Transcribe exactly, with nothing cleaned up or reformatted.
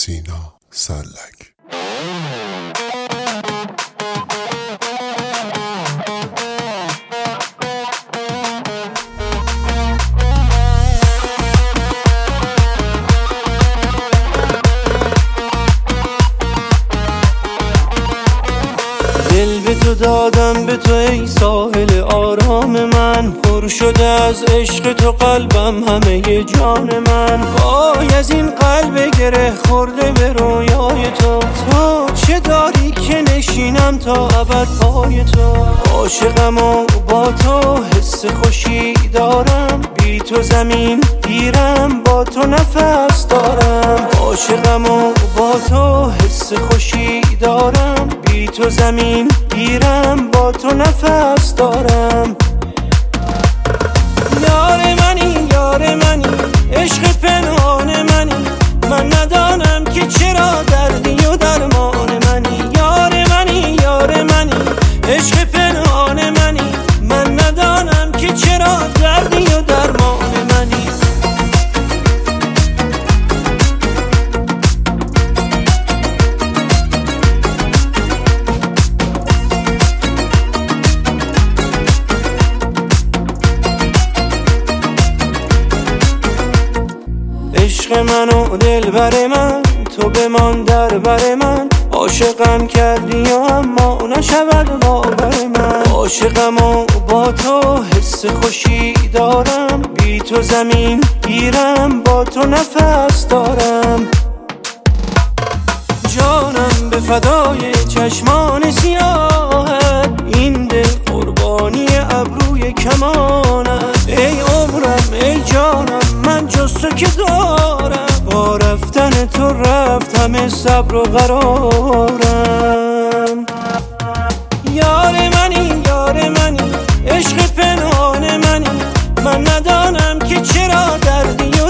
سینا سلک. دل به تو دادم، به تو ای ساحل آرام من، پر شده از عشق تو قلبم همه جان من. وای از این قلب گره خورده به رویای تو، تو چه داری که نشینم تا ابد پای تو. عاشقم و با تو حس خوشی دارم، بی تو زمین گیرم با تو نفس دارم. عاشقم و با تو حس خوشی دارم، بی تو زمین گیرم با تو نفس دارم. یار منی یار منی عشق پنهان منی، من ندانم که چرا دردی و درمان منی. یار منی یار منی عشق پنهان منی، من ندانم که چرا دردی و درمان منی. عشق من و دل بر من، تو بمان در بر من. عاشقم کردی و اما نشود باور من. عاشقم و با تو حس خوشی دارم، بی تو زمین گیرم با تو نفس دارم. جانم به فدای چشمان سیاهت، این دل قربانی ابروی کمانت. ای عمرم ای جانم من جز تو که دارم، با رفتن تو رفت همه صبر و قرارم. یار منی یار منی عشق پنهان منی، من ندانم که چرا دردی